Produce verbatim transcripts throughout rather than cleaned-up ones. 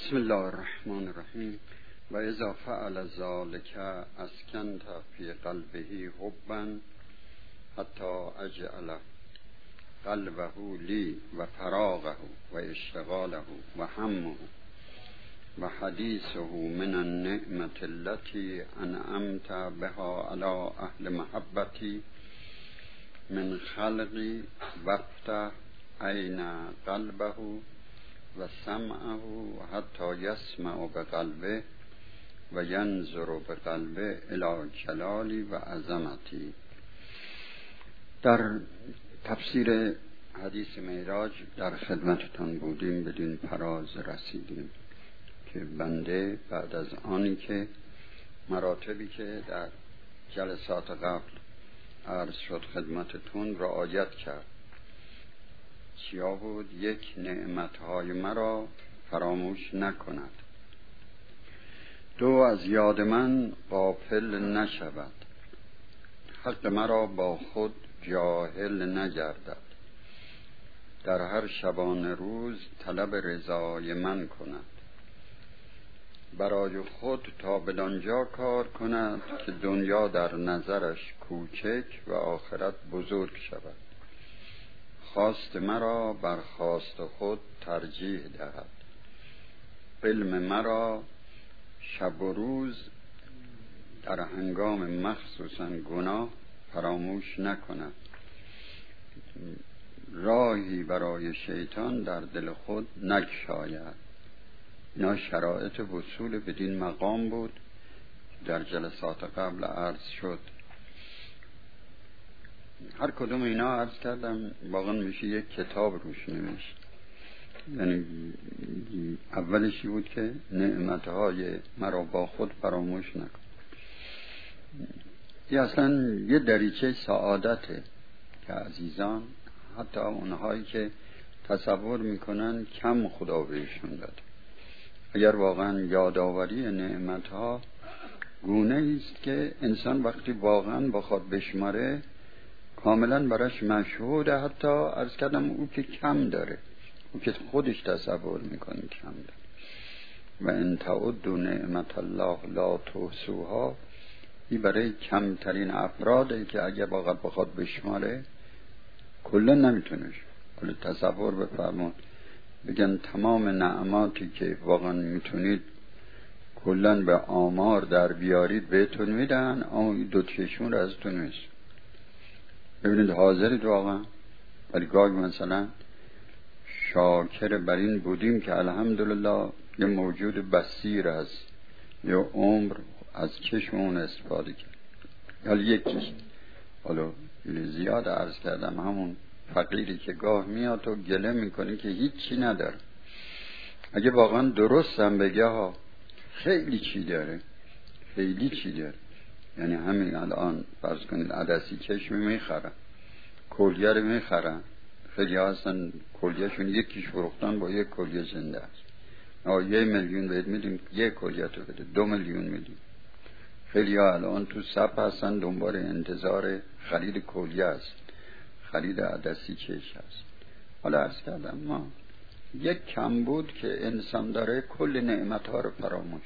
بسم الله الرحمن الرحیم. و اذا فعل ذلك اسکنت فی قلبه حبا حتی اجعل قلبه لی و فراغه و اشتغاله و همه و حدیثه من النعمة التي انعمت بها على اهل محبتی من خلقی وفتح عین قلبه و سمعه و حتی یسمع بقلبه و ینظر بقلبه الی جلالی و عظمتی. در تفسیر حدیث معراج در خدمتتان بودیم، بدین فراز رسیدیم که بنده بعد از آنی که مراتبی که در جلسات قبل عرض شد خدمتتون رعایت کرد، چیا بود؟ یک، نعمتهای مرا فراموش نکند. دو، از یاد من غافل نشود. حق مرا با خود جاهل نگردد. در هر شبانه روز طلب رضای من کند. برای خود تا بدانجا کار کند که دنیا در نظرش کوچک و آخرت بزرگ شود. خواست مرا بر خواست خود ترجیح دهد. علم مرا شب و روز در هنگام مخصوصا گناه فراموش نکند. راهی برای شیطان در دل خود نگشاید. اینا شرایط وصول بدین مقام بود در جلسات قبل عرض شد. هر کدوم اینا عرض کردم واقعا میشه یک کتاب روش نوشت. یعنی اولشی بود که نعمتهای مرا با خود فراموش نکن. این اصلا یه دریچه سعادته که عزیزان، حتی اونهایی که تصور میکنن کم خدا بهشون داده، اگر واقعا یادآوری نعمتها گونه است که انسان وقتی واقعا بخواد بشماره کاملا براش مشهوده. حتی عرض کردم او که کم داره، او که خودش تصور میکنه کم داره. و ان تعدوا نعمت الله لا تحصوها، این برای کمترین افراده که اگر واقعا بخواد بشماره کلا نمیتونه. کلا تصور بفرمون بگن تمام نعماتی که واقعا میتونید کلا به آمار در بیارید بهتون میدن، اما این دو چشمون رو ازتون میشه. ببینید حاضرید واقعا، ولی گاهی مثلا شاکر بر این بودیم که الحمدلله یه موجود بصیر هست، یه عمر از چشمون استفاده کرد. حالا یکیش، حالا زیاد عرض کردم، همون فقیری که گاه میاد و گله میکنی که هیچی نداره. اگه واقعا درست هم بگه ها خیلی چی داره، خیلی چی داره. یعنی همین الان فرض کنید عدسی چشم میخرن، کلیه رو میخرن. خیلی ها هستن کلیهشون یکیش فروختن با یک کلیه زنده است. آه یه میلیون بهت میدیم یک کلیه تو بده، دو میلیون میدیم. خیلی ها الان تو صف هستن دنبال انتظار خرید کلیه است، خرید عدسی چشم است. حالا عرض کردم ما یک کم بود که انسان داره کل نعمتها رو فراموش.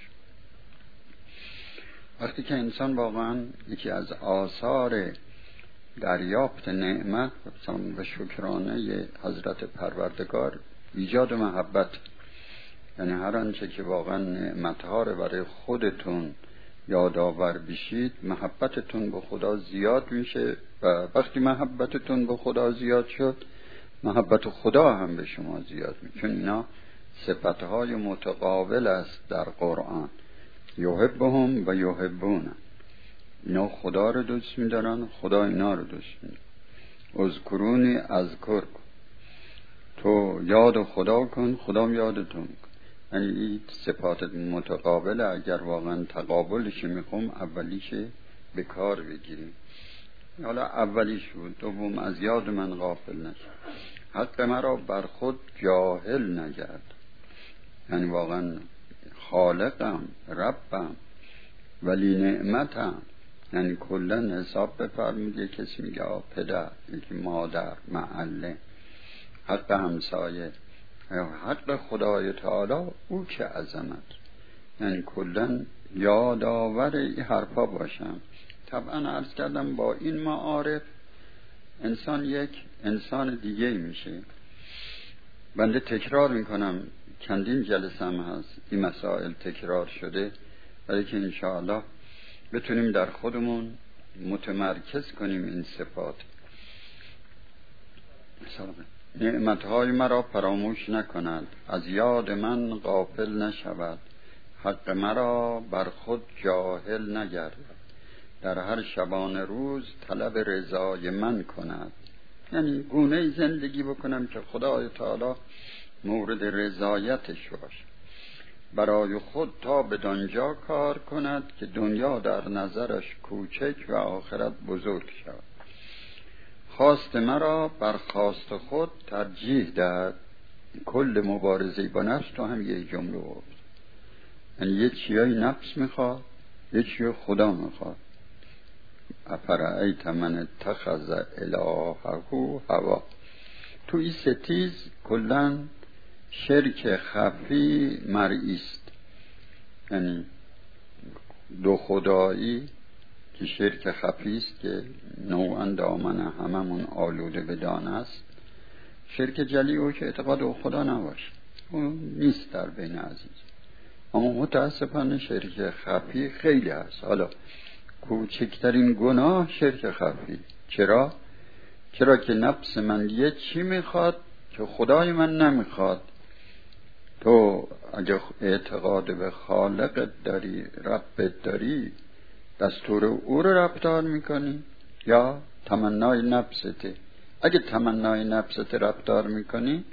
وقتی که انسان واقعا یکی از آثار دریافت نعمت و شکرانه حضرت پروردگار ایجاد محبت، یعنی هر آنچه که واقعا نعمتها رو برای خودتون یادآور بشید محبتتون به خدا زیاد میشه. و وقتی محبتتون به خدا زیاد شد محبت خدا هم به شما زیاد میشه، چون اینا صفتهای متقابل است در قرآن. یحبهم و یحبون، اینا خدا رو دوست می‌دارن، خدا اینا رو دوست می‌داره. اذکرونی اذکرکم، تو یاد خدا کن خدا یاد تو می‌کنه. یعنی این صفات متقابله. اگر واقعا تقابلش میخوام اولیش به کار بگیریم. حالا اولیش بود. دوم، از یاد من غافل نشو. حق مرا بر خود جاهل نگرد. یعنی واقعا خالقم، ربم، ولی نعمتم. یعنی کلن حساب بفرمید. یک کسی میگه پدر، یکی مادر، معلم، حق همسایه، حق خدای تعالی او که عظمت، یعنی کلن یادآور این حرفا باشم. طبعا عرض کردم با این معارف انسان یک انسان دیگه میشه. بنده تکرار میکنم، چندین جلسه هم هست این مسائل تکرار شده، برای که انشاءالله بتونیم در خودمون متمرکز کنیم این صفات. نعمتهای مرا فراموش نکند، از یاد من غافل نشود، حق مرا بر خود جاهل نگردد، در هر شبانه روز طلب رضای من کند. یعنی گونه زندگی بکنم که خدای تعالی مورد رضایتش باشه، برای خود تا بدانجا کار کند که دنیا در نظرش کوچک و آخرت بزرگ شود. خواست مرا بر خواست خود ترجیح دهد. کل مبارزه با نفس تو هم یه جمله بود، یعنی یه چیای نفس میخواد، یه چیای خدا میخواد. افرأیت من اتخذ الهه هوا. تو این ستیز کلن شرک خفی مرئی است، یعنی دو خدایی که شرک خفی است که نوعا دامن هممون آلوده بدان است. شرک جلی او که اعتقاد او خدا نباشه، اون نیست در بین عزیز. اما متاسفانه شرک خفی خیلی هست. حالا کوچکترین گناه شرک خفی. چرا؟ چرا که نفس من یه چی میخواد که خدای من نمیخواد. تو اگه اعتقاد به خالقت داری، ربت داری، دستور او رو رفتار میکنی یا تمنای نفسته؟ اگه تمنای نفسته رفتار میکنی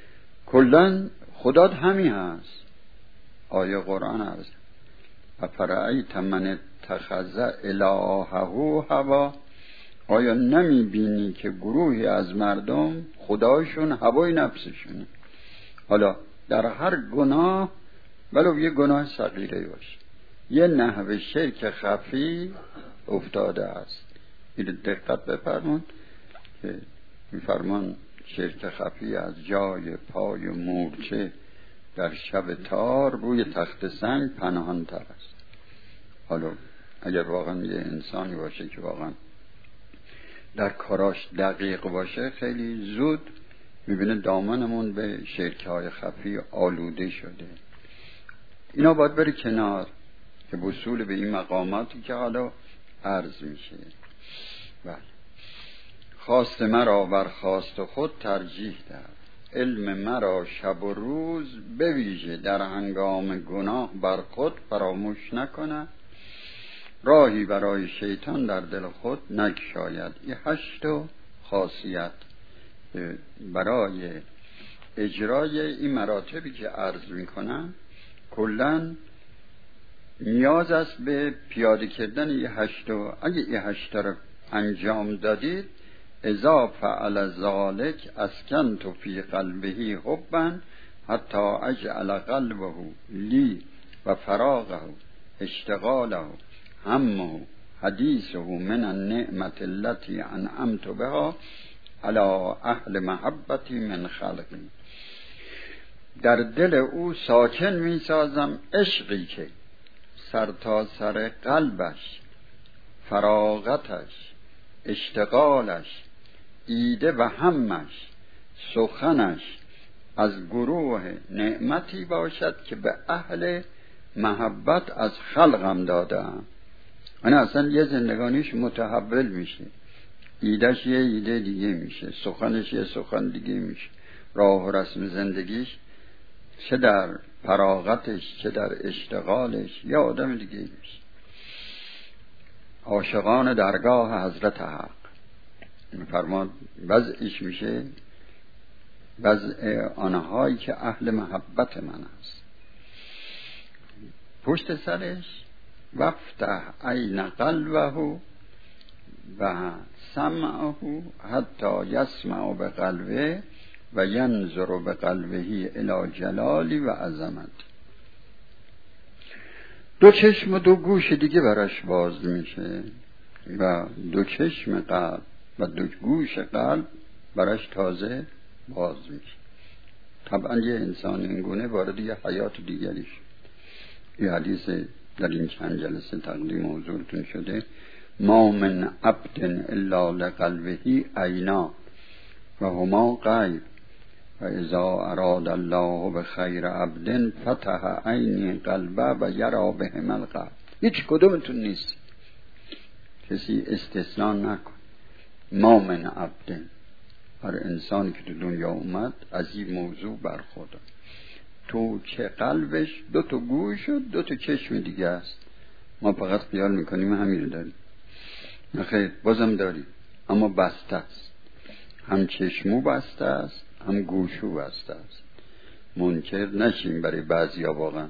کلن خدات همی هست. آیه قرآن هست افرأیت من اتخذ الهه هوا. آیا نمی بینی که گروهی از مردم خدایشون هوای نفسشونه؟ حالا در هر گناه، ولو یه گناه صغیره باشه، یه نحوه شرک خفی افتاده است. این دقت بفرمون که میفرمان شرک خفی از جای پای مورچه در شب تار روی تخت سنگ پنهان تر است. حالا اگر واقعا یه انسانی باشه که واقعا در کاراش دقیق باشه، خیلی زود میبینه دامنمون به شرک‌های خفی آلوده شده. اینا باید بره کنار که وصول به این مقاماتی که حالا عرض میشه. بله. خواست مرا بر خواست خود ترجیح دهد، علم مرا شب و روز بویژه در هنگام گناه بر خود فراموش نکنه، راهی برای شیطان در دل خود نگشاید. این هشت خاصیت برای اجرای این مراتبی که عرض میکنم کلن نیاز است به پیاده کردن این هشت. اگه این هشت رو انجام دادید، اذا فعل ذلک اسکنت فی قلبه حبا حتی اجعل قلبه لی و فراغه اشتغاله همه حدیثه من النعمت التي انعمت بها علی اهل محبتی من خلقی. در دل او ساکن می سازم عشقی که سر تا سر قلبش، فراغتش، اشتغالش، ایده و همش، سخنش از گروه نعمتی باشد که به اهل محبت از خلقم دادم. من اصلا یه زندگانیش متحول میشه، ایدهش یه ایده دیگه میشه، سخنش یه سخن دیگه میشه، راه و رسم زندگیش چه در فراغتش چه در اشتغالش یه آدم دیگه میشه. عاشقان درگاه حضرت حق میفرماد وضعش میشه وضع آنهایی که اهل محبت من است. پشت سرش وفتح عین قلبه و سمعه حتی یسمع به قلبه و ینظر به قلبه الی جلالی و عظمت. دو چشم و دو گوش دیگه براش باز میشه و دو چشم قلب و دو گوش قلب براش تازه باز میشه طبعا یه انسان اینگونه وارد یه حیات دیگری شد. یه حدیث در این چند جلسه تقدیم حضورتون شده: ما من عبد الا لقلبه عینا و هما غیب و اذا اراد الله بخیر عبد فتح عین قلبه و یرا بهم الغیب. هیچ کدومتون نیست، کسی استثناء نکن. ما من عبد، هر انسانی که تو دنیا اومد از این موضوع برخوردار. تو چه قلبش دو تا گوش و دو تا چشم دیگه است. ما فقط خیال میکنیم همین رو داریم، نه خیر، بازم داریم، اما بسته است. هم چشمو بسته است، هم گوشو بسته است. منکر نشیم برای بعضیا. واقعا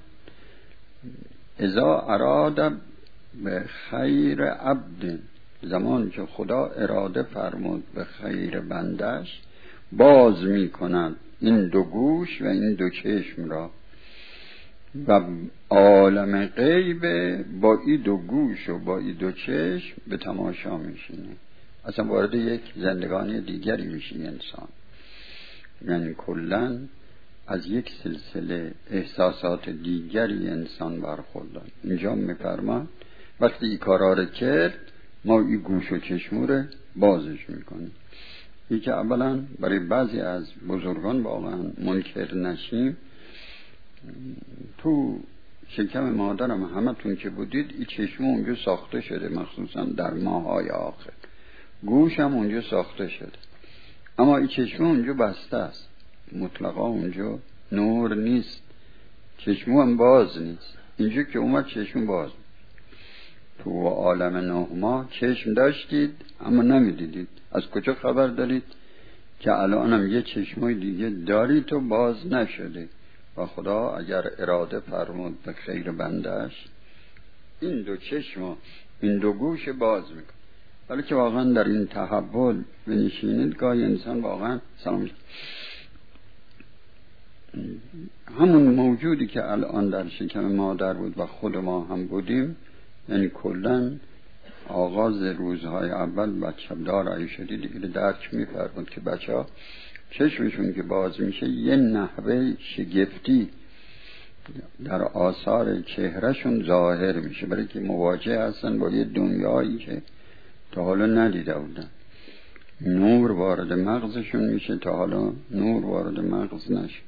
اذا اراد به خیر عبد، زمان که خدا اراده فرمود به خیر بندش، باز میکند این دو گوش و این دو چشم را و عالم غیب با این دو گوش و با این دو چشم به تماشا میشینه. اصلا وارد یک زندگانی دیگری میشه انسان. یعنی کلن از یک سلسله احساسات دیگری انسان برخوردن. اینجا میفرما وقتی این کارا رو کرد ما این گوش و چشم رو بازش میکنیم. این که اولا برای بعضی از بزرگان واقعا منکر نشیم. تو شکم مادرم همتون که بودید این چشم اونجا ساخته شده، مخصوصا در ماهای آخر. گوش هم اونجا ساخته شده، اما این چشم اونجا بسته است، مطلقا اونجا نور نیست. چشم هم باز نیست. اینجا که اومد چشم باز. تو عالم نهما چشم داشتید اما نمیدیدید. از کجا خبر دارید که الان هم یه چشمای دیگه دارید و باز نشده؟ و خدا اگر اراده فرمود به خیر بندش این دو چشم و این دو گوش باز میکن. ولی که واقعا در این تحول بنشینید گاهی انسان واقعا سلام همون موجودی که الان در شکم مادر بود و خود ما هم بودیم، یعنی کلن آغاز روزهای اول بچه دار ای شدید دیگه درک میفرمود که بچه ها چشمشون که باز میشه یه نحوه شگفتی در آثار چهرهشون ظاهر میشه، برای که مواجه هستن با یه دنیایی که تا حالا ندیده بودن. نور وارد مغزشون میشه، تا حالا نور وارد مغز نشد.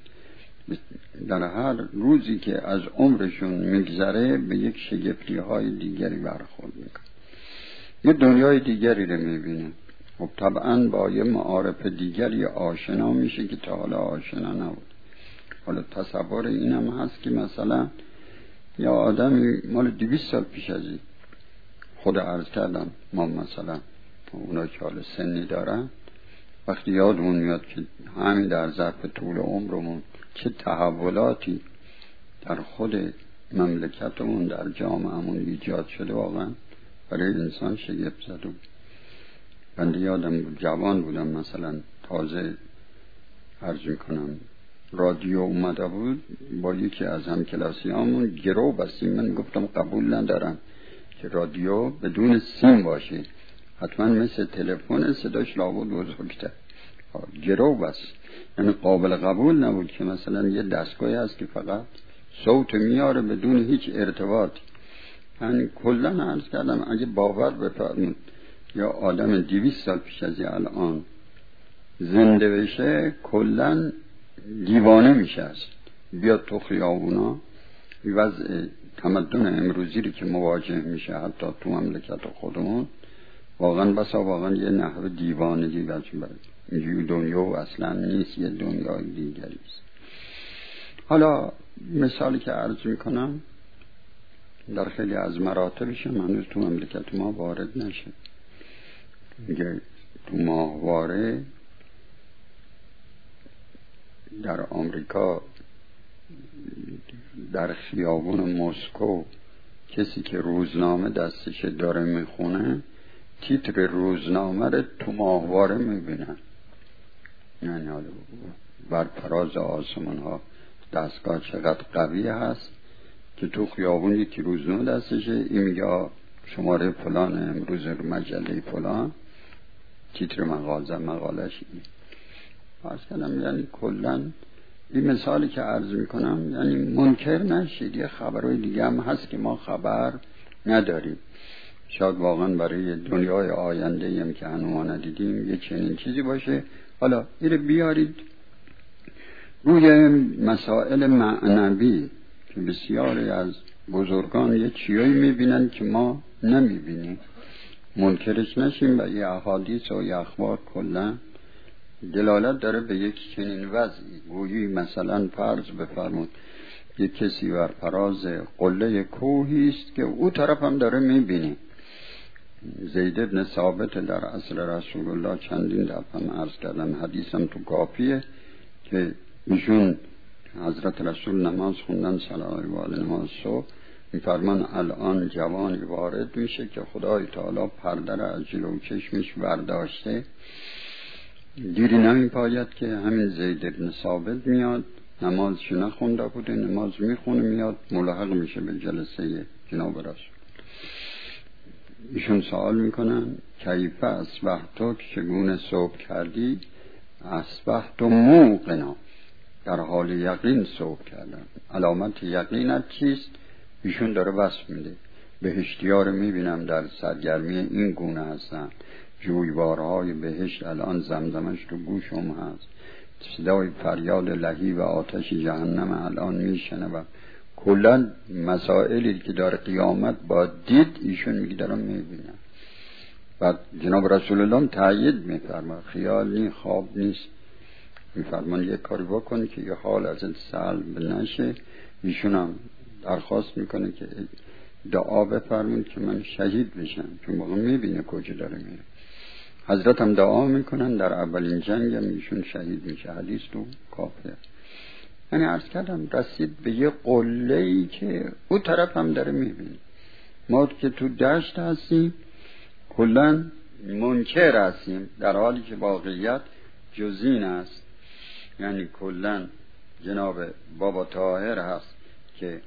در هر روزی که از عمرشون میگذره به یک شگفتی های دیگری برخورد میکنه، یه دنیای دیگری رو میبینه. خب طبعا با یه معارف دیگری آشنا میشه که تا حالا آشنا نبود. حالا تصور اینم هست که مثلا یا آدمی مال دویست سال پیش از این، خود عرض کردم ما مثلا اونا که حالا سنی دارن، وقتی یادمون میاد که همین در ظرف طول عمرمون چه تحولاتی در خود مملکتمون در جامعهمون ایجاد شده، واقعا برای انسان شگفت زده بود. بنده یادم بود جوان بودم، مثلا تازه عرض میکنم رادیو اومده بود، با یکی از همکلاسیامون گرو بستیم. من گفتم قبول ندارم که رادیو بدون سیم باشه، حتما مثل تلفن صداش لابد بزرگتر. گرو بس یعنی قابل قبول نبود که مثلا یه دستگاهی هست که فقط صوت میاره بدون هیچ ارتباط. یعنی کلن عرض کردم اگه باور بفرمون یا آدم دویست سال پیش از الان زنده بشه کلن دیوانه میشه است. بیاد تو خیابونا وضع تمدن امروزی رو که مواجه میشه حتی تو مملکت خودمون، واقعا بسا واقعا یه نحو دیوانگی بچه برد. اینجوری دنیا و اصلا نیست، یه دنیای دیگری است. حالا مثالی که عرض میکنم در خیلی از مراتبش هنوز تو مملکت ما وارد نشه. میگه تو ماهواره در آمریکا در خیابون مسکو کسی که روزنامه دستش داره میخونه تیتر روزنامه رو تو ماهواره میبینن. یعنی حالا بر فراز آسمان ها دستگاه چقدر قوی هست که تو خیابون یکی روزنامه دستشه، این میگه شماره فلان امروز رو مجله فلان تیتر مقاله مقالش این. از کلم یعنی کلن این مثالی که عرض میکنم یعنی منکر نشید، یه خبرهای دیگه هم هست که ما خبر نداریم. شاید واقعا برای دنیای آینده هم که هنوز ندیدیم یه چنین چیزی باشه. حالا اینو بیارید روی مسائل معنوی که بسیاری از بزرگان یه چیزایی میبینن که ما نمیبینیم، منکرش نشیم. و یه احادیث و یه اخبار کلا دلالت داره به یک چنین وضعی. گویی مثلا فرض بفرمود یک کسی بر فراز قله کوهی است که او طرف هم داره میبینه. زید ابن ثابت در عصر رسول الله چندین دفعه عرض کردم، حدیثم تو کافیه که ایشون حضرت رسول نماز خوندن صلوات و علی نماز صبح، میفرمان الان جوانی وارد میشه که خدای تعالی پرده را از جلو چشمش برداشته، دیری نمیپاید که همین زید ابن ثابت میاد، نمازش نخونده بوده، نماز میخونه، میاد ملحق میشه به جلسه جناب رسول. ایشون سوال میکنن کیف اصبحت، چگونه صبح کردی؟ اصبحت موقنا، در حال یقین صبح کردن. علامت یقینت چیست؟ ایشون داره وصف میده. بهشتی‌ها رو میبینم در سرگرمی این گونه هستن، جویبارهای بهشت الان زمزمش تو گوشم هست، صدای فریاد لهیب و آتش جهنم الان میشنوم. کلا مسائلی که داره قیامت با دید ایشون میگه دارم میبینم. بعد جناب رسول الله تایید میفرما خیال نی، خواب نیست. میفرمان یک کاری بکن که یه حال از سلب نشه. ایشون هم درخواست میکنه که دعا بفرمون که من شهید بشم، چون موقع میبینه کجا داره میره. حضرت هم دعا میکنن، در اولین جنگ هم ایشون شهید میشه. حدیث تو کافیه. یعنی عرض کردم رسید به یه قله‌ای که او طرف هم داره میبینه. ما که تو دشت هستیم کلا منکر هستیم، در حالی که واقعیت جزین است. یعنی کلا جناب بابا طاهر هست که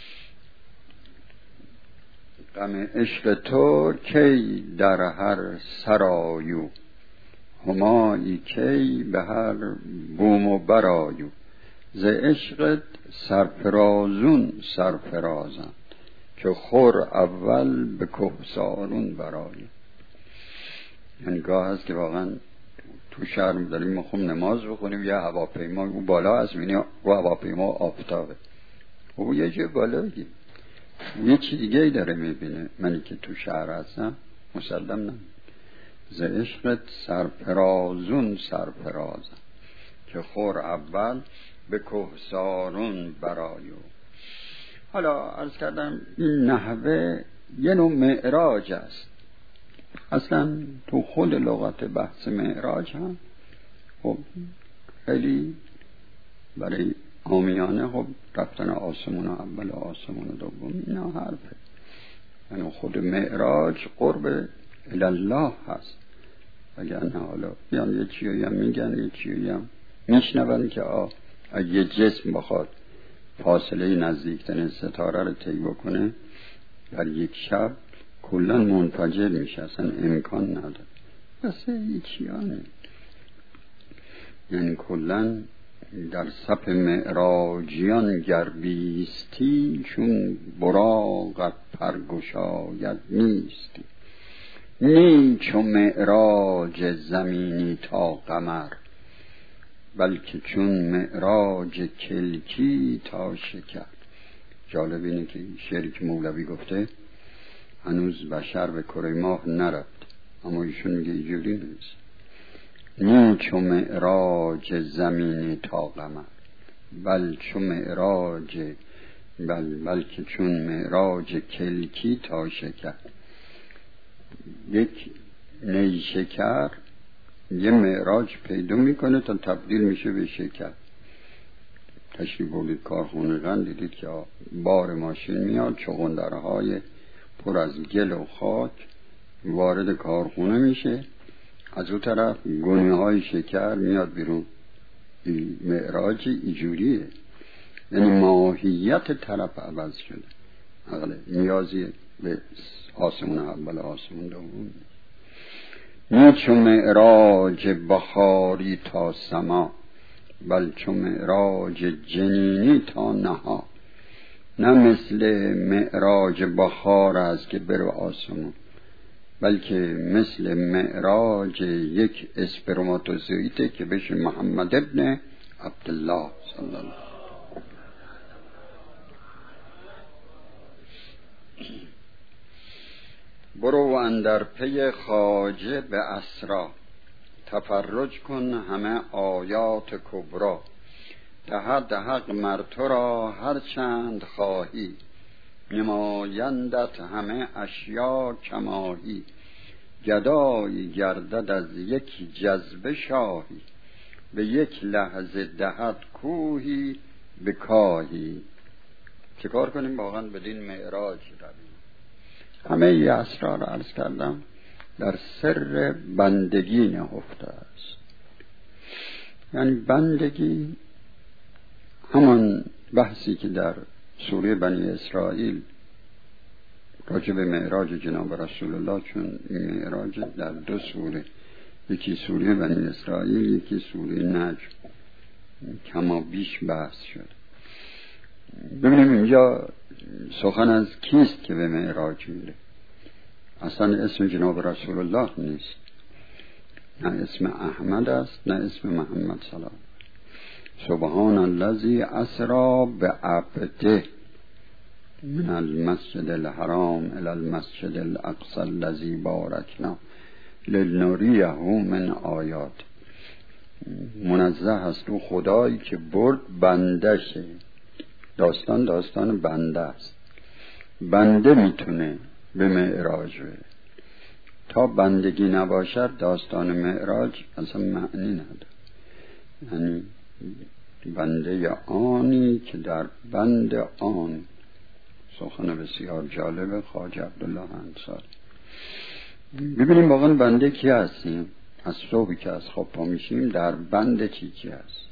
غم عشق تو کی در هر سرایو، همایی کی به هر بوم و برایو، ز عشقت سرفرازون سرفرازن، که خور اول به کهسارون برایو. یعنی گاه هست که واقعا تو شهر داریم مخوم نماز بخونیم، یه هواپیما او بالا از مینی و هواپیما آفتابه، او یه جه بالایی یه چی دیگه ای داره میبینه. منی که تو شهر هستم مسلم نه. ز عشقت سرفرازون سرفرازن، که خور اول به کهسارون برایو. حالا عرض کردم این نحوه یه نوع معراج است. اصلا تو خود لغت بحث معراج هم خب خیلی برای عامیانه خب رفتن آسمون اول و آسمون دوم اینا حرفه. یعنی خود معراج قرب الله هست. اگر نه حالا بیان یه چیوی هم میگن، یه چیوی هم میشنون که آه اگه جسم بخواد فاصله نزدیکترین ستاره رو طی بکنه در یک شب کلا منفجر میشه، اصلا امکان نداره. بس هیچیانه. یعنی کلا در صف معراجیان گر بیستی، چون براقت پرگشاید نیستی. نی چو معراج زمینی تا قمر، بلکه چون معراج کلکی تا شکر. جالب اینه که شعری که مولوی گفته هنوز بشر به کره ماه نرفت، اما ایشون میگه اینجوری نیست. نی چو معراج زمینی تا قمر، بل چو معراج بل بلکه چون معراج کلکی تا شکر. یک نیشکر یه معراج پیدا میکنه تا تبدیل میشه به شکر. تشریف بردید کارخونه قند، دیدید که بار ماشین میاد، چغندرهای پر از گل و خاک وارد کارخونه میشه، از اون طرف گونه های شکر میاد بیرون. معراج اینجوریه. یعنی ماهیت طرف عوض شده. اقل نیازی به آسمون اول آسمون دوم. نه چون معراج بخاری تا سما، بل چو معراج جنینی تا نها. نه مثل معراج بخار است که بر آسمون، بلکه مثل معراج یک اسپرماتوزوئیده که بشه محمد ابن عبدالله صلی الله علیه وسلم. برو اندر پی خواجه به اسرا، تفرج کن همه آیات کبرا. دهد حق مر تو را هر چند خواهی، نمایندت همه اشیا کماهی. گدایی گردد از یک جذبه شاهی، به یک لحظه دهد کوهی به کاهی. چه کار کنیم واقعا بدین معراج رویم؟ همه ای اسرار عرض کردم در سر بندگی نهفته است. یعنی بندگی همان بحثی که در سوره بنی اسرائیل راجع به معراج جناب رسول الله، چون این معراج در دو سوره، یکی سوره بنی اسرائیل یکی سوره نجم، کما بیش بحث شد. ببینیم اینجا سخن از کیست که به معراج میره. اصلا اسم جناب رسول الله نیست، نه اسم احمد است نه اسم محمد صلی. سبحان الذی اسری بعبده من المسجد الحرام الی المسجد الاقصی الذی بارکنا لنریه من آیات. منزه است او خدایی که برد بندشه. داستان داستان بنده است. بنده میتونه به معراج بره. تا بندگی نباشد داستان معراج اصلا معنی نداره. یعنی بنده آنی که در بند آن. سخن بسیار جالب خواجه عبدالله انصاری. ببینیم واقعا بنده کی هستیم؟ از صبحی که از خواب پا میشیم در بند چی چی هست؟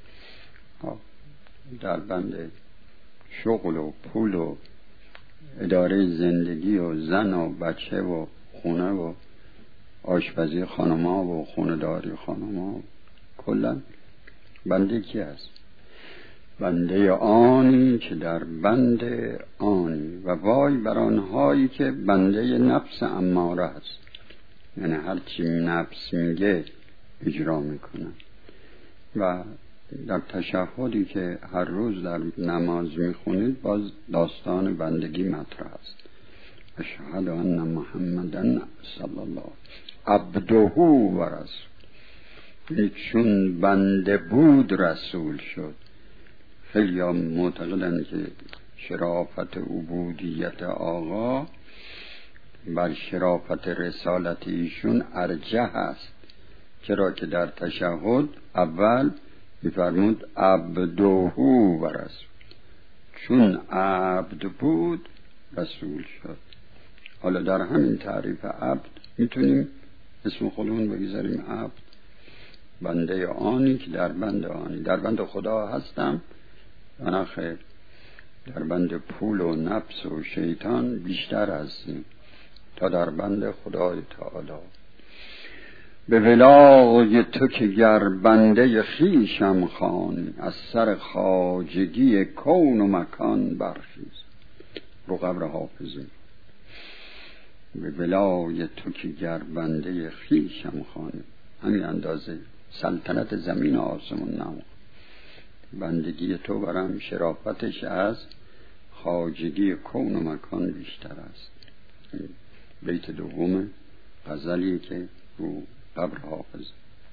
در بند شغل و پول و اداره زندگی و زن و بچه و خونه و آشپزی خانما و خونداری خانما. کلا بنده کی هست؟ بنده آنی که در بند آنی، و وای بر آنهایی که بنده نفس اماره است. یعنی هر چی نفس میگه اجرا میکنن. و در تشهدی که هر روز در نماز میخونید باز داستان بندگی مطرح است. اشهد ان محمدن صلی الله عبده و رسول. چون بنده بود رسول شد. خیلی ها معتقدند که شرافت عبودیت آقا بر شرافت رسالت ایشون ارجح است. چرا که در تشهد اول می‌فرمود عبده و رسول. چون عبد بود رسول شد. حالا در همین تعریف عبد میتونیم اسم خودمون بگذاریم عبد. بنده آنی که در بند آنی. در بند خدا هستم و نه خیر. در بند پول و نفس و شیطان بیشتر هستیم تا در بند خدای تعالی. به ولای تو که گر بنده خویشم خوانی، از سر خواجگی کون و مکان برخیز. رو قبر حافظی. به ولای تو که گر بنده خویشم خوانی، همین اندازه سلطنت زمین و آسمون نمو. بندگی تو برم شرافتش از خواجگی کون و مکان بیشتر است. بیت دوم غزلی که رو قبر حافظ.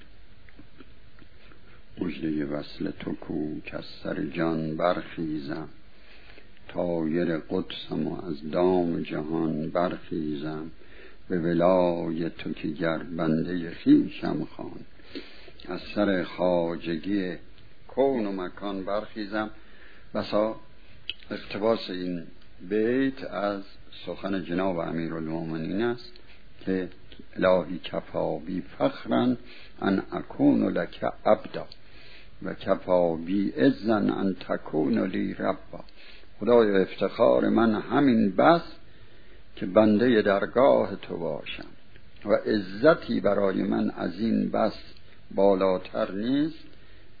مژده وصل تو کو که از سر جان برخیزم، طایر قدسم و از دام جهان برخیزم. به ولای تو که گر بنده خویشم خوان، از سر خواجگی کون و مکان برخیزم. بسا اقتباس این بیت از سخن جناب امیرالمومنین است که الهی کفا بی فخرا ان اکون لک عبدا و کفا بی عزا ان تکون لی ربا. خدای افتخار من همین بس که بنده درگاه تو باشم، و عزتی برای من از این بس بالاتر نیست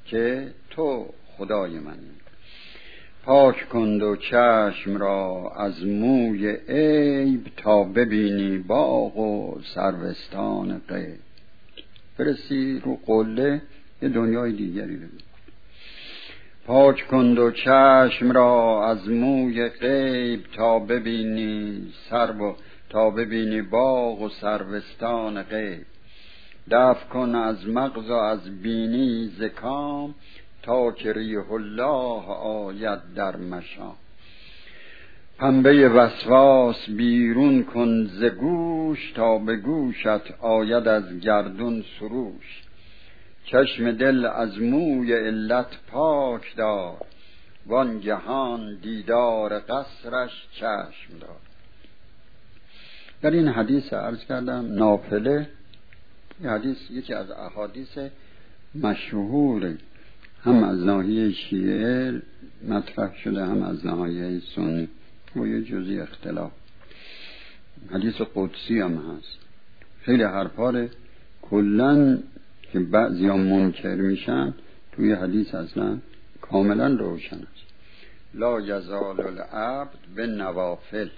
که تو خدای منی. پاک کن دو چشم را از موی عیب تا ببینی باغ و سروستان غیب. برسی رو قله یه دنیای دیگری ببین. پاک کن دو چشم را از موی غیب تا ببینی سرو تا ببینی باغ و سروستان غیب. دفع کن از مغز و از بینی ز کام تا که ریح الله آید در مشام. پنبه وسواس بیرون کن ز گوش تا به گوشت آید از گردون سروش. چشم دل از موی علت پاک دار وان جهان دیدار قصرش چشم دار. در این حدیث عرض کردم نافله، این حدیث یکی از احادیث مشهور هم از ناحیه شیعه مطرح شده هم از ناحیه سنی و یه جزئی اختلاف. حدیث قدسی هم هست. خیلی حرفاره کلن که بعضی ها منکر میشن توی حدیث اصلا کاملا روشن است. لا یزال العبد به نوافل،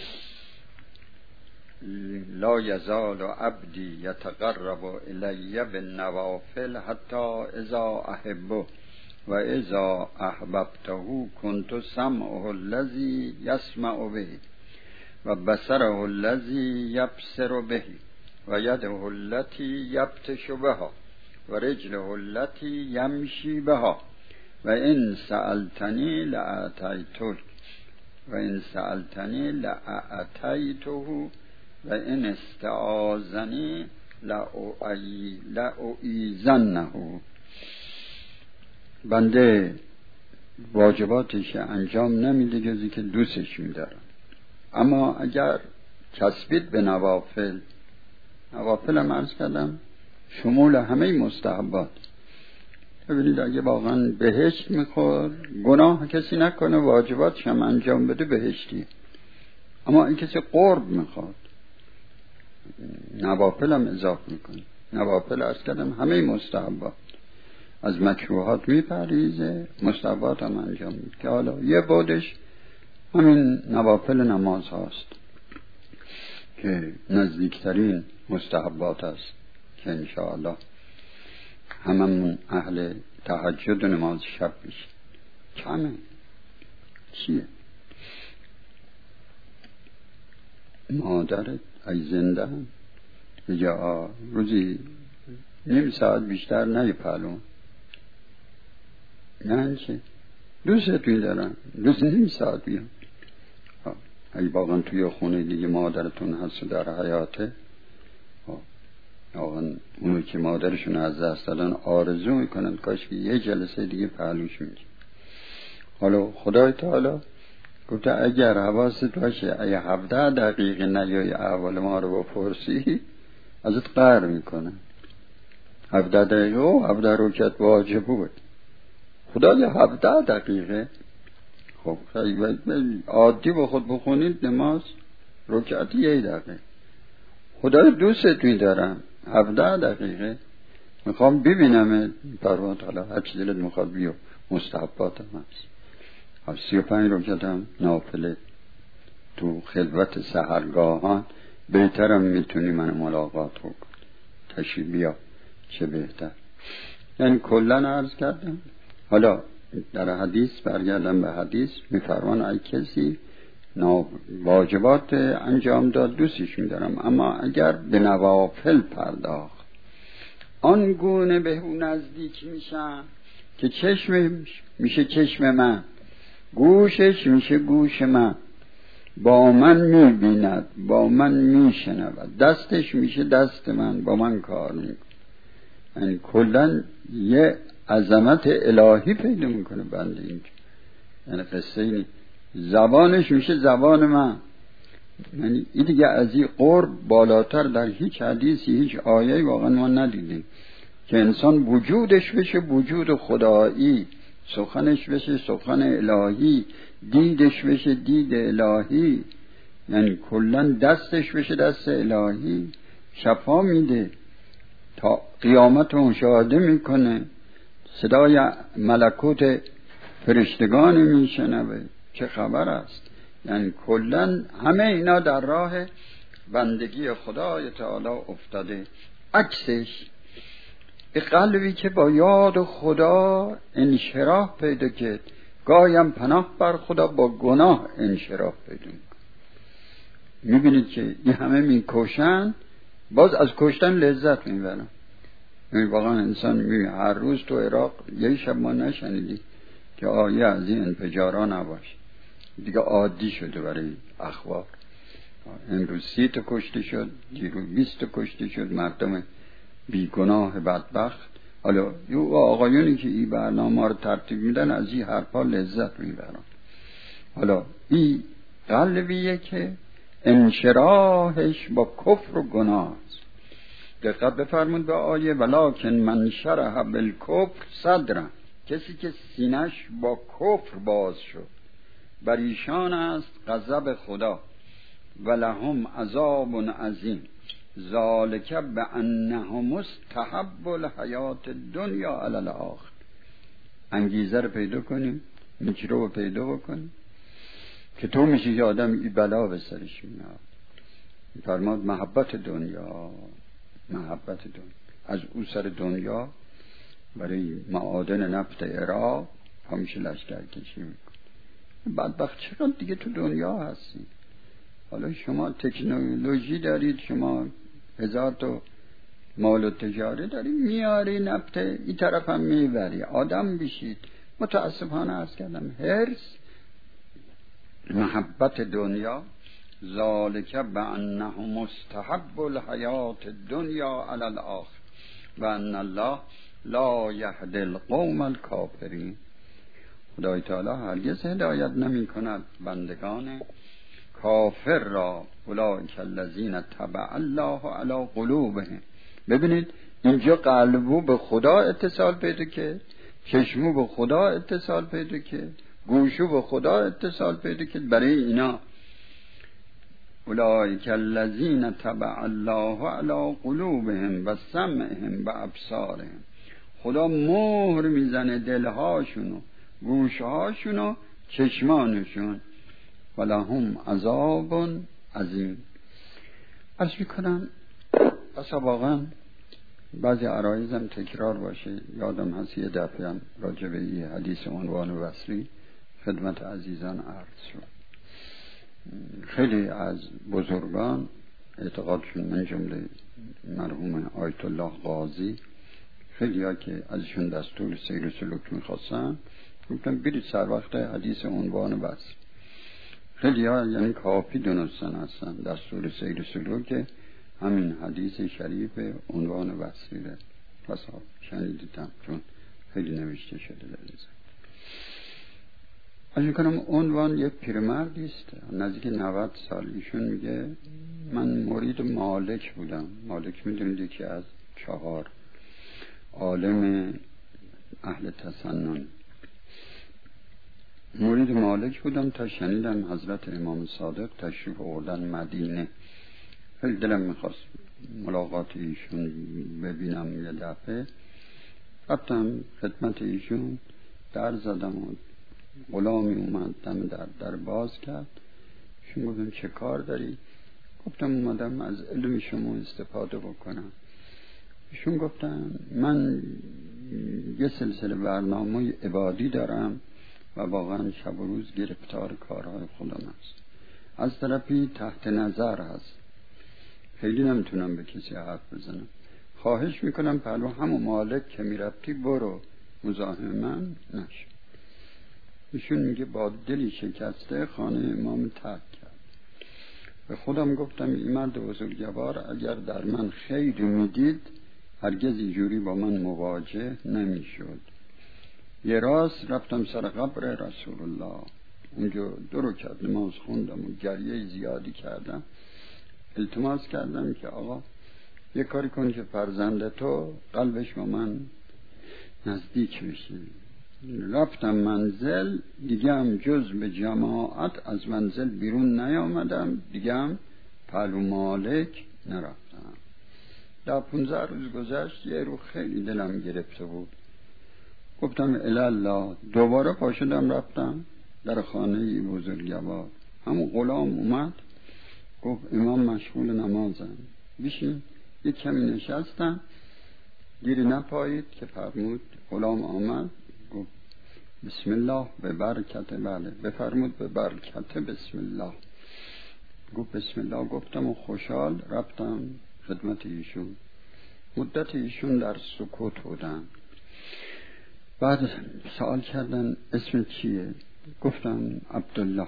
لا یزال عبدی یتقرب الی بالنوافل حتی اذا احبه و اذا احببته کنت سمعه الذی یسمع به و بصره الذی یبصر به و یده التي یبطش بها و رجله التي یمشی بها و ان سألتنی لأعطیتک و ان سألتنی لأعطیته و این استعاذنی لأعیذنه. بنده واجباتش انجام نمیده جزی که دوستش میدارم. اما اگر چسبید به نوافل، نوافل هم عرض کردم شمول همه مستحبات. ببینید اگه واقعا بهشت میخور گناه کسی نکنه واجباتش هم انجام بده بهشتی. اما این کسی قرب میخواد نوافل هم اضافه میکنه. نوافل عرض کردم همه مستحبات از مکروهات میپریزه، مستحبات هم انجام میده که حالا یه بودش همین نوافل نماز هاست که نزدیکترین مستحبات است که انشاءالله هممون اهل تهجد و نماز شب بشیم. کمه چیه؟ مادرت ای زنده هم یا روزی نیم ساعت بیشتر نی پلون نه چه دوستت میدارم دوست نیم ساعت بیام. اگه واقعا توی خونه دیگه مادرتون هست و در حیاته واقعا اونو که مادرشون از دست دادن آرزو میکنن کاش که یه جلسه دیگه پهلوش میگه. حالا خدای تعالی گفته اگر حواست باشه اگه هفده دقیقه نیای احوال ما رو بپرسی ازت قهر میکنه. هفده دقیقه و هفده رکعت واجب بود. خدای هفده دقیقه خب عادی با خود بخونید نماز رکعت یه دقیقه. خدای دوستت میدارم هفده دقیقه میخوام ببینم پروان تعالی هر چی دلت میخواد بیو مستحبات هم هست. سی و پنج رکعت هم نافله تو خلوت سحرگاهان بهترم میتونی من ملاقات بکن تشریف بیا چه بهتر. یعنی کلن عرض کردم. حالا در حدیث برگردم به حدیث میفرمان ای کسی واجبات انجام داد دوستش میدارم اما اگر به نوافل پرداخت آن گونه به اون نزدیک میشن که چشمش میشه چشم من، گوشش میشه گوش من، با من میبیند با من میشنود، دستش میشه دست من با من کار میکنه. یعنی کلن یه عظمت الهی پیدا میکنه بنده اینجا. یعنی قصه اینه زبانش میشه زبان من. یعنی این دیگه از این قرب بالاتر در هیچ حدیثی هیچ آیه واقعا ما ندیدیم که انسان وجودش بشه وجود خدایی، سخنش بشه سخن الهی، دیدش بشه دید الهی. یعنی کلن دستش بشه دست الهی، شفا میده تا قیامت رو مشاهده میکنه، صدای ملکوت فرشتگان میشنوه، چه خبر است؟ یعنی کلن همه اینا در راه بندگی خدای تعالی افتاده. عکسش قلبی که با یاد خدا انشراح پیدا کرد، گاهیم پناه بر خدا با گناه انشراح پیدا میکنه. میبینید که این همه میکشن، باز از کشتن لذت میبرن. واقعا انسان می هر روز تو عراق یه شب ما نشنیدی که آیه از این انفجارا نباشه، دیگه عادی شده برای اخبار. امروز سی تا کشته شد، دیروز بیست تا کشته شد، مردم بیگناه بدبخت. حالا یو آقایونی که این برنامه رو ترتیب میدن از این حرفا لذت میبرن. حالا این قلبیه که انشراحش با کفر و گناه است. دقت بفرمود به آیه ولکن من شرح بالکفر صدره، کسی که سینش با کفر باز شد بر ایشان است غضب خدا ولهم عذاب عظیم ذالک بانهم مستحب الحیات الدنیا علی الاخره. انگیزه رو پیدا کنیم، میکرو رو پیدا بکنیم که تو میشه که آدم این بلا به سرش میاد. فرماد محبت دنیا، محبت دنیا. از او سر دنیا برای معادن نفت عراق همیشه لشکر کشی میکنه. بدبخت چقدر دیگه تو دنیا هستی. حالا شما تکنولوژی دارید، شما هزار تا مال و تجاره دارید، میاری نفت این طرف هم میبری، آدم بشید. متاسفانه عرض کردم هرس محبت دنیا ذالک بانه مستحب الحیات الدنیا علی الاخره و ان الله لا یهدی القوم الکافرین. خدای تعالی هرگز هدایت نمی کند بندگان کافر را. اولئک الذین طبع الله علی قلوبهم. ببینید اینجا قلبو به خدا اتصال پیدا کرد، چشمو به خدا اتصال پیدا کرد، گوشو به خدا اتصال پیدا کرد. برای اینا اولئک الذین طبع الله علی قلوبهم و سمعهم و ابصارهم. خدا مهر میزنه دلهاشونو، گوشهاشونو، چشمانشون. ولهم عذاب عظیم. عرض میکنم اصلا واقعا بعضی عرایزم تکرار باشه. یادم هست یه دفعه هم راجع به این حدیث عنوان وصلی خدمت عزیزان عرض شد. خیلی از بزرگان اعتقادشون، من جمله مرحوم آیت الله قاضی، خیلی ها که ازشون دستور سیر و سلوک میخواستن گفتن برید سر وقت حدیث عنوان وصل. خیلی ها یعنی کافی دونستن هستن دستور سیر و سلوک همین حدیث شریف عنوان وصلی ده بسا شنیدیدم چون خیلی نوشته شده در این. از میکنم عنوان یک پیرمردی است نزدیک نود سال. ایشون میگه من مرید مالک بودم. مالک میدونید یکی از چهار عالم اهل تسنن. مرید مالک بودم تا شنیدم حضرت امام صادق تشریف آوردن مدینه. خیلی دلم میخواست ملاقات ایشون ببینم. یه دفعه رفتم خدمت ایشون، در زدم و غلامی اومد دم در در باز کرد. ایشون گفتم چه کار داری؟ گفتم اومدم از علم شما استفاده بکنم. ایشون گفتن من یه سلسله برنامه عبادی دارم و واقعا شب و روز گرفتار کارهای خودم هست. از طرفی تحت نظر هست، خیلی نمیتونم به کسی حرف بزنم. خواهش میکنم پهلو همون مالک که میرفتی برو، مزاحم من نشو. ایشون میگه با دلی شکسته خانه امام ترک کرد. به خودم گفتم این مرد بزرگوار اگر در من خیری میدید هرگز اینجوری با من مواجه نمیشد. یه راست رفتم سر قبر رسول الله، اونجا دو رکعت نماز خوندم و گریه زیادی کردم. التماس کردم که آقا یه کاری کن که فرزند تو قلبش با من نزدیک بشه. رفتم منزل، دیگه هم جز به جماعت از منزل بیرون نیامدم، دیگه هم پهلو مالک نرفتم. در پونزه روز گذشت، یه رو خیلی دلم گرفته بود. گفتم الالا. دوباره پاشدم رفتم در خانه بزرگوار. همون غلام اومد گفت امام مشغول نمازن، بشین. یک کمی نشستم، دیری نپایید که فرمود. غلام آمد گفت بسم الله به برکت. بله بفرمود به برکت بسم الله. گفت بسم الله. گفتم و خوشحال رفتم خدمت ایشون. مدت ایشون در سکوت بودن. بعد سوال کردن اسم چیه؟ گفتم عبدالله.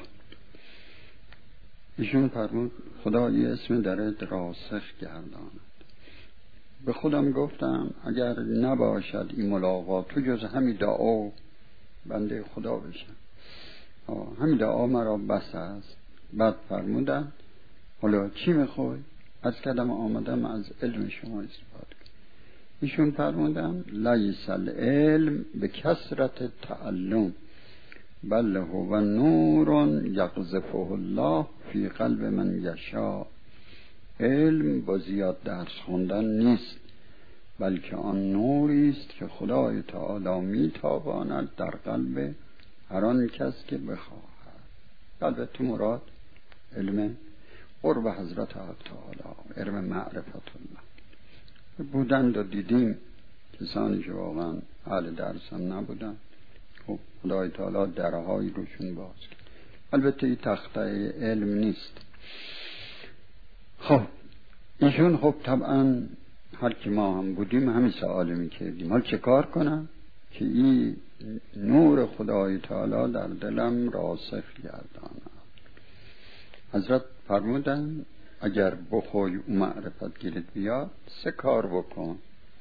ایشون فرمود خدا یه اسم درت راسخ گرداند. به خودم گفتم اگر نباشد این ملاقات تو جز همین دعا بنده خدا بشم، همین دعا مرا بس است. بعد فرمودن حالا چی میخوای؟ از کردم آمدم از علم شما استفاده کنم. ایشون فرمودن لیس العلم به کثرت تعلم بل هو نور یقذفه الله فی قلب من یشاء. علم با زیاد درس خوندن نیست، بلکه آن نوری است که خدای تعالی میتاباند در قلب هر آن کس که بخواهد. البته مراد علم قرب حضرت تعالی، علم معرفت الله. بودند و دیدیم کسانی که واقعا اهل درس هم نبودن، خب خدای تعالی درهای روشون باز کرد. البته این تخته علم نیست. خب ایشون خب طبعا هر که ما هم بودیم همین سوال میکردیم حال چه کار کنم که این نور خدای تعالی در دلم راسخ گرداند. حضرت فرمودن اگر بخوای اون معرفت گیرت بیاد سه کار بکن.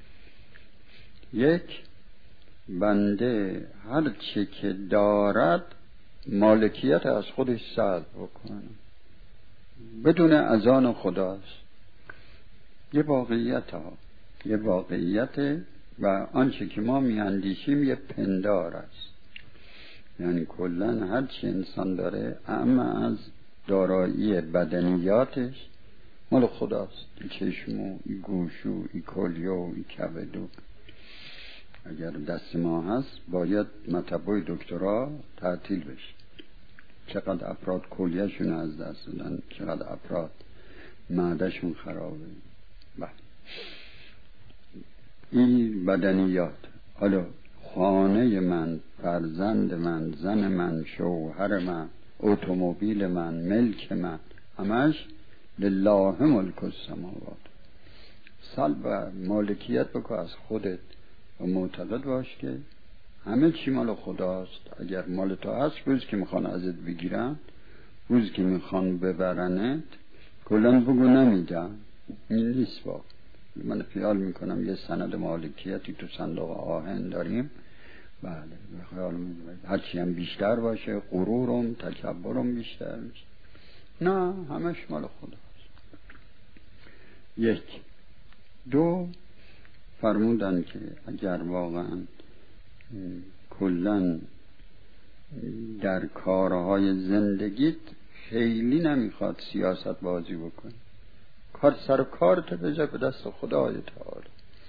یک، بنده هر چه که دارد مالکیت از خودش سلب بکنه بدون اذان خداست. یه واقعیت ها یه واقعیت و آنچه که ما میاندیشیم یه پندار است. یعنی کلن هر چی انسان داره اما از دارایی بدنیاتش مال خداست. این چشمو، این گوشو، این کلیو، این کبدو. اگر دست ما هست باید مطبع دکترا تعطیل بشه. چقدر افراد کلیهشون از دست دادن، چقدر افراد معدهشون خرابه. بله این بدنیات. حالا خانه من، فرزند من، زن من، شوهر من، اتومبیل من، ملک من، همش لله ملک السماوات. سلب مالکیت بکن از خودت و معتقد باش که همه چی مال خداست. اگر مال تو هست روز که میخوان ازت بگیرن، روز که میخوان ببرنت، کلن بگو نمیدن. این نیست. با من خیال میکنم یه سند مالکیتی تو صندوق آهن داریم. بله خیال میکنم هرچی هم بیشتر باشه غرورم تکبرم بیشتر میشه. نه همش مال خداست. یک. دو، فرمودن که اگر واقعا کلن در کارهای زندگیت خیلی نمیخواد سیاست بازی بکنی، کار سر کارت بذار به دست خدای تعالی.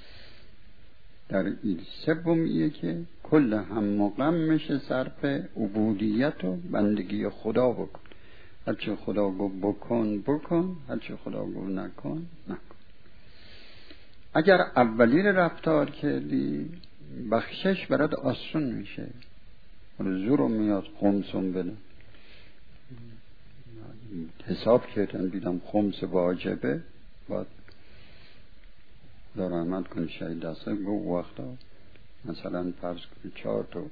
در این سوم ایه که کل هم و غمش صرف عبودیت و بندگی خدا بکن. هرچه خدا گو بکن بکن، هرچه خدا گو نکن نکن. اگر اولی رفتار کردی بخشش برات آسون میشه. زورم میاد خمسم بده. حساب کردن دیدم خمس واجبه، باید دار احمد کنی شاید دسته گو وقتا مثلا فرض کنی چهار تا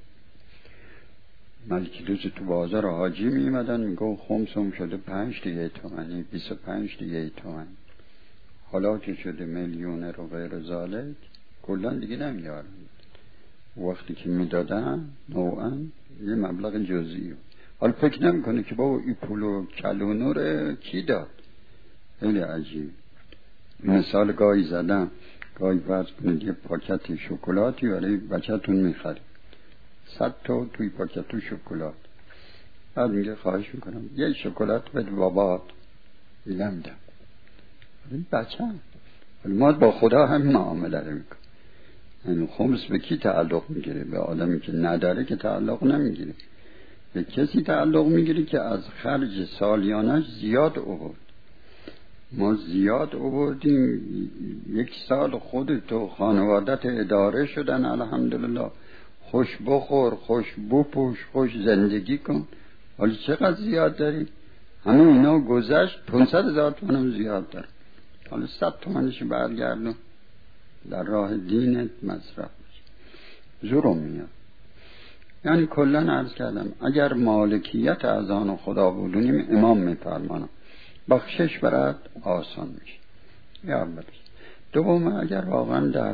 ملکی دوز تو بازار حاجی میمدن میگو خمسم شده پنج دیگه تومنی، بیس و پنج دیگه تومنی. حالا که شده میلیونه رو غیر زالک کلن دیگه نمیارن. وقتی که میدادن نوعا یه مبلغ جزئی. حالا فکر نمی کنه که بابا این پولو کلونو رو کی داد. خیلی عجیب. مثال گاهی زدم، گاهی فرض کنید یه پاکت شکلاتی برای بچه‌تون میخرید، صد تا توی پاکت شکلات. بعد میگه خواهش میکنم یه شکلات بده بابات. نمیدم. این بچه هم ما با خدا هم معامله رو میکنم. یعنی خمس به کی تعلق میگیره؟ به آدمی که نداره که تعلق نمیگیره، به کسی تعلق میگیره که از خرج سالیانش زیاد آورد. ما زیاد آوردیم، یک سال خودت و خانوادت اداره شدن، الحمدلله، خوش بخور، خوش بپوش، خوش زندگی کن. حالا چقدر زیاد داری؟ همه اینا گذشت، پانصد هزار تومنم زیاد داره. حالا صد تومنش برگردن در راه دینت مصرف میشه، زورم میاد. یعنی کلن عرض کردم اگر مالکیت از آن خدا بودونیم امام میفرمانم بخشش برات آسان میشه. یا اول. دوم، اگر واقعا در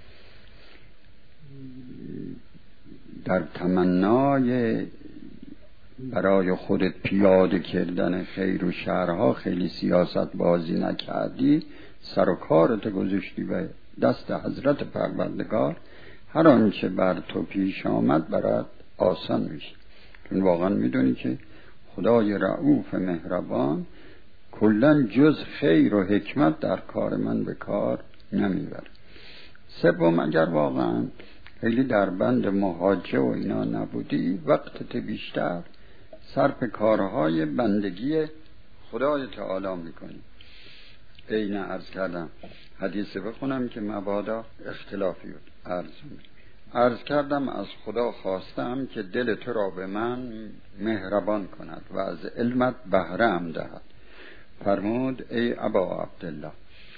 در تمنای برای خودت پیاده کردن خیر و شرها خیلی سیاست بازی نکردی، سر و کارت گذاشتی به دست حضرت پروردگار، هر آنچه بر تو پیش آمد برات آسان میشه. چون واقعا میدونی که خدای رؤوف مهربان کلن جز خیر و حکمت در کار من به کار نمیبره. سوم، اگر واقعا خیلی در بند محاجه و اینا نبودی، وقتت بیشتر صرف کارهای بندگی خدای تعالی میکنی. اینه عرض کردم حدیث بخونم که مبادا اختلافی بود. عرض عرض کردم از خدا خواستم که دل تو را به من مهربان کند و از علمت بهره ام دهد. فرمود ای ابا عبدالله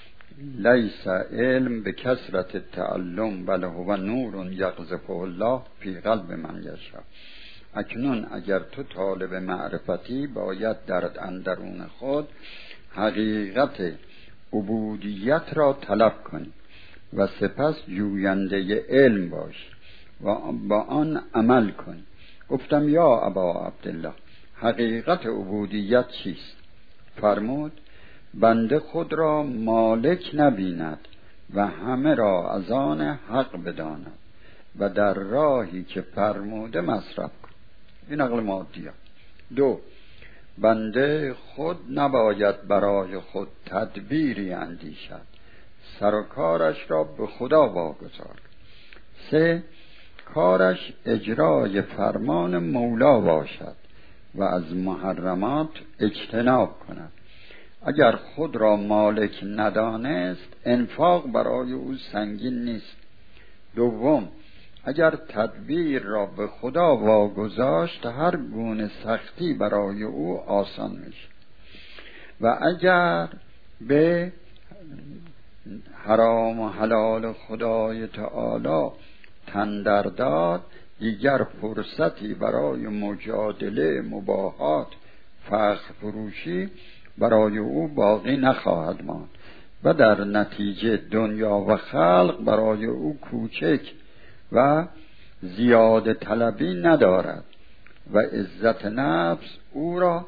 لیس علم به کثرت تعلم بل هو نور یقذفه الله فی قلب من یشاء. اکنون اگر تو طالب معرفتی باید در اندرون خود حقیقت عبودیت را طلب کنی و سپس جوینده علم باش و با آن عمل کنی. گفتم یا ابا عبدالله حقیقت عبودیت چیست؟ فرمود بنده خود را مالک نبیند و همه را از آن حق بداند و در راهی که فرموده مصرف کن. این عقل مادیه. دو، بنده خود نباید برای خود تدبیری اندیشد، سر و کارش را به خدا واگذار. سه، کارش اجرای فرمان مولا باشد و از محرمات اجتناب کند. اگر خود را مالک ندانست انفاق برای او سنگین نیست. دوم، اگر تدبیر را به خدا واگذاشت هر گونه سختی برای او آسان میشه و اگر به حرام و حلال خدای تعالی تندر داد دیگر فرصتی برای مجادله، مباحات، فخر فروشی برای او باقی نخواهد ماند و در نتیجه دنیا و خلق برای او کوچک و زیاده طلبی ندارد و عزت نفس او را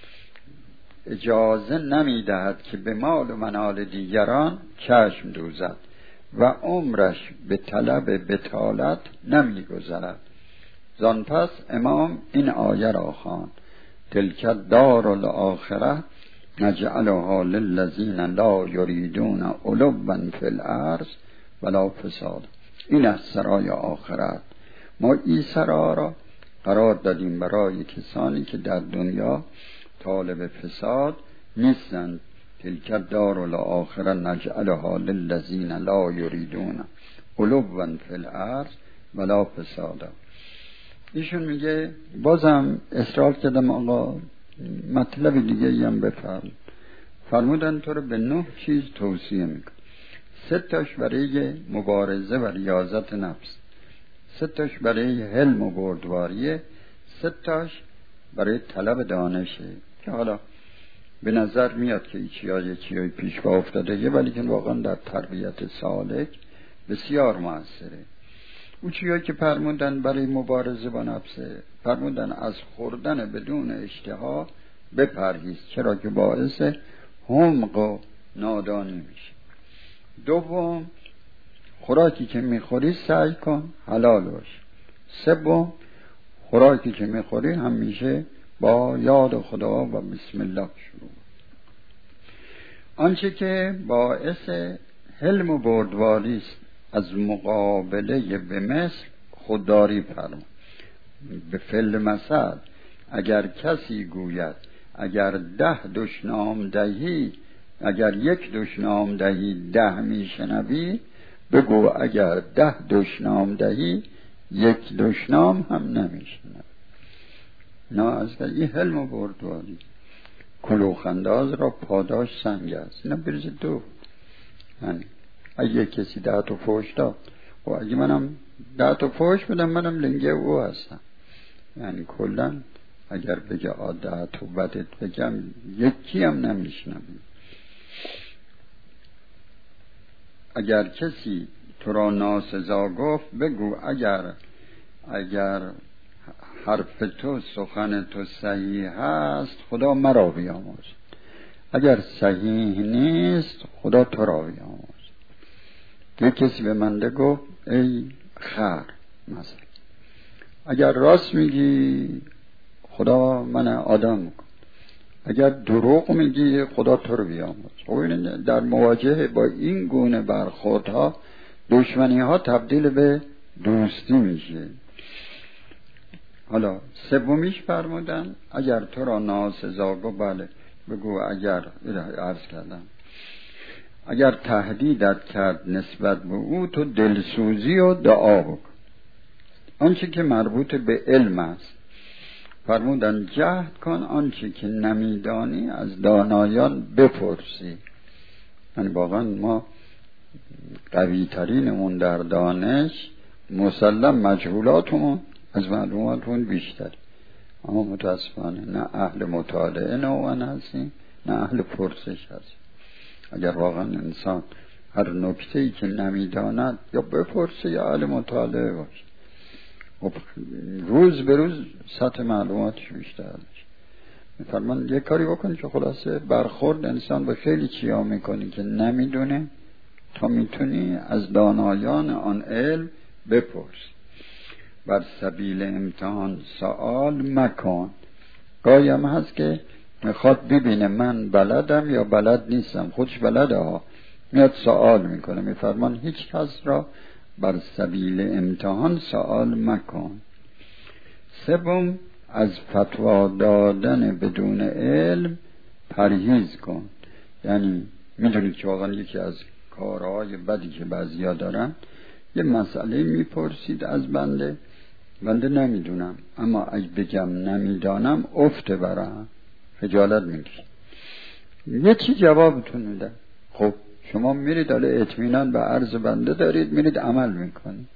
اجازه نمی دهد که به مال و منال دیگران چشم دوزد و عمرش به طلب بطالت نمی گذرد. زان پس امام این آیه را خواند تلک الدار الاخره نجعلها للذین لا یریدون علوا فی الارض ولا فساد. این از سرای آخرت. ما این سرا را قرار دادیم برای کسانی که در دنیا طالب فساد نیستند. تلک الدار الاخره نجعلها للذین لا یریدون علوا فی الارض ولا فساد. ایشون میگه بازم اصرار کردم آقا مطلب دیگه هم بفرم. فرمودن تو رو به نه چیز توصیه میکن. سه تاش برای مبارزه و ریاضت نفس، سه تاش برای حلم و بردباریه، سه تاش برای طلب دانشه که حالا به نظر میاد که ایچیا یکیای پیش با افتاده یه، ولی که واقعا در تربیت سالک بسیار موثره. او چیایی که فرمودن برای مبارزه با نفسه، فرمودن از خوردن بدون اشتها بپرهیز، چرا که باعث حمق و نادانی میشه. دوم، خوراکی که میخوری سعی کن حلال باشه. سوم، خوراکی که میخوری همیشه با یاد خدا و بسم الله شروع. آنچه که باعث حلم و بردباری است از مقابله به مثل خودداری فرما. به فعل مثل اگر کسی گوید اگر ده دشنام دهی، اگر یک دشنام دهی ده میشنوی، بگو اگر ده دشنام دهی یک دشنام هم نمیشنوی. نه از این حلم و بردباری. کلوخنداز را پاداش سنگ است. اینا بریز دو. یعنی اگه کسی ده تا فوش داد و اگه منم ده تا فوش بدم منم لنگه او هستم. یعنی کلن اگر بگه آده تو بدت بگم یکی هم نمیشنم. اگر کسی تو را ناسزا گفت بگو اگر اگر حرف تو سخن تو صحیح هست خدا مرا بیامرز، اگر صحیح نیست خدا تو را بیامرز. یک کسی به منده گفت ای خر مثلا، اگر راست میگی خدا من آدم کن، اگر دروغ میگی خدا تو رو بیامرز. خب این در مواجهه با این گونه برخوردها دشمنی ها تبدیل به دوستی میشه. حالا سومیش فرمودن اگر تو را ناسزا گفت بله بگو اگر عرض کردم اگر تهدیدت کرد نسبت به او تو دلسوزی و دعا بکن. آنچه که مربوط به علم است فرمودن جهد کن آنچه که نمیدانی از دانایان بپرسی. یعنی واقعا ما قوی ترینمون در دانش مسلم مجهولاتمون از معلوماتمون بیشتر، اما متاسفانه نه اهل مطالعه نوعا هستیم نه اهل پرسش هستیم. اگر واقعا انسان هر نکته‌ای که نمیداند یا بپرسه یا اهل مطالعه باشه و روز به روز سطح معلوماتش بیشتر میشه. میفرمان یک کاری بکنی که خلاصه برخورد انسان به خیلی چیا میکنی که نمیدونه تا میتونی از دانایان آن علم بپرس. بر سبیل امتحان سوال مکن. گاهی هم هست که میخواد ببینه من بلدم یا بلد نیستم، خودش بلده ها، میاد سوال میکنه. میفرمان هیچ کس را بر سبیل امتحان سوال مکن. سوم از فتوا دادن بدون علم پرهیز کن. یعنی میدونید که واقعا یکی از کارهای بدی که بعضیا دارن یه مسئله میپرسید از بنده، بنده نمیدونم، اما اگه بگم نمیدانم افته برم، خجالت میکشم. یه چی جوابتون میده. خب شما میرید حالا اطمینان به عرض بنده دارید، میرید عمل میکنید،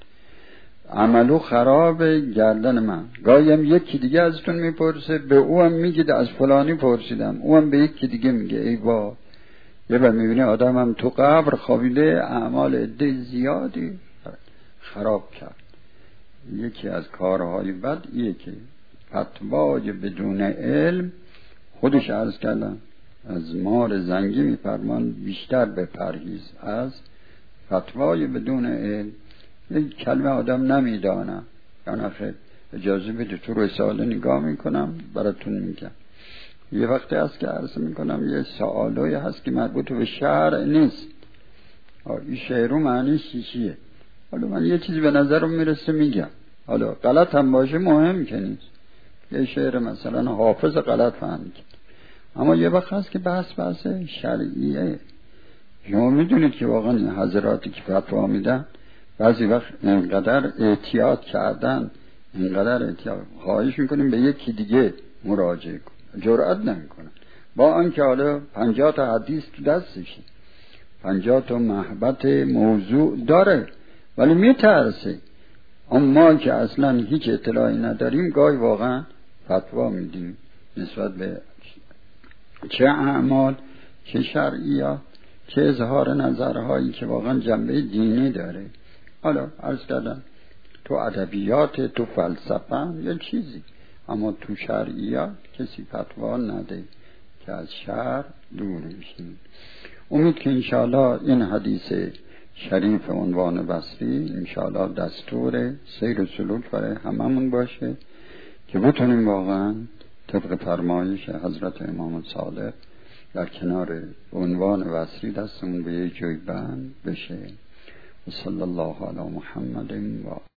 عملو خراب گردن من. گاهی هم یکی دیگه ازتون میپرسه، به او هم میگید از فلانی پرسیدم، او هم به یکی دیگه میگه ای با. یه بار میبینی آدم هم تو قبر خوابیده اعمال عده زیادی خراب کرد. یکی از کارهای بد ایه که فتوای بدون علم، خودش عرض کردم از مار زنگی میفرمان بیشتر به پرهیز از فتوای بدون علم. یک کلمه آدم نمیدانم، یعنی خیلی اجازه بده تو رساله نگاه میکنم براتون میگم. یه وقتی هست که عرض میکنم یه سوالایی هست که مربوط به شرع نیست، این شعرو معنیش چیه. حالا من یه چیزی به نظرم میرسه میگم، حالا غلط هم باشه مهم که نیست. یه شعر مثلا حافظ غلط فهمید، اما یه وقت هست که بحث بحث شرعیه. شما میدونید که واقعا این حضراتی که فتوا میدن بعضی وقت اینقدر احتیاط کردن، اینقدر احتیاط خواهش میکنیم به یکی دیگه مراجعه کن، جرأت نمیکنن، با آنکه حالا پنجاه تا حدیث تو دستشه، پنجاه تا محبت موضوع داره، ولی میترسه. اما که اصلا هیچ اطلاعی نداریم گاهی واقعا فتوا میدیم نسبت به چه اعمال، چه شرعیات، چه اظهار نظرهایی که واقعا جنبه دینی داره. حالا عرض کردم تو ادبیات، تو فلسفه یا چیزی، اما تو شرعیات کسی فتوا نده که از شرع دور بشیم. امید که انشاءالله این حدیث شریف عنوان بصری انشاءالله دستور سیر و سلوک برای هممون باشه که بتونیم واقعا طبق فرمایش حضرت امام صادق در کنار عنوان بصری دستمون به یک جای بند بشه. صلی الله علی محمد و